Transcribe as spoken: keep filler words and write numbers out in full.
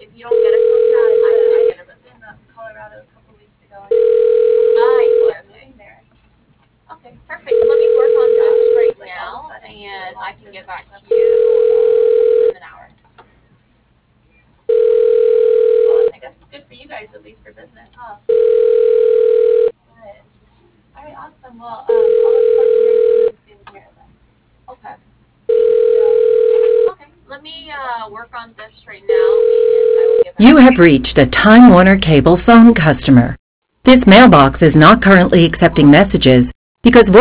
if you don't get a code, Yeah, I I, can I get a was in business. uh, Colorado a couple weeks ago. And I see, people are okay. moving there. Okay, perfect. Let me work on this right Like all of a now, sudden, and a lot I of can get business back stuff. to you uh, in an hour. Well, I guess it's good for you guys, at least for business, huh? Good. All right, awesome. Well, um, I'll look forward to hearing from you soon here then. Okay. Thank you. Okay, let me uh, work on this right now, and I will get back You to have you. reached a Time Warner Cable phone customer. This mailbox is not currently accepting messages because